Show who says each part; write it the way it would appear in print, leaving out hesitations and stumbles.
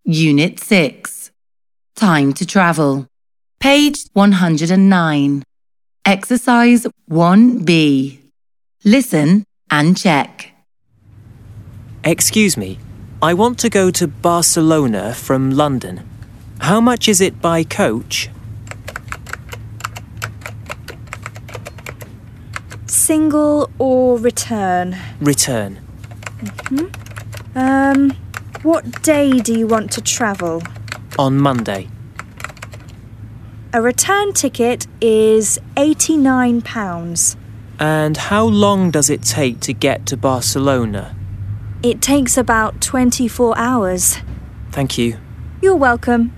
Speaker 1: Unit 6. Time to travel. Page 109. Exercise 1B. Listen and check.
Speaker 2: Excuse me, I want to go to Barcelona from London. How much is it by coach?
Speaker 3: Single or return?
Speaker 2: Return.
Speaker 3: What day do you want to travel?
Speaker 2: On Monday.
Speaker 3: A return ticket is £89.
Speaker 2: And how long does it take to get to Barcelona?
Speaker 3: It takes about 24 hours.
Speaker 2: Thank you.
Speaker 3: You're welcome.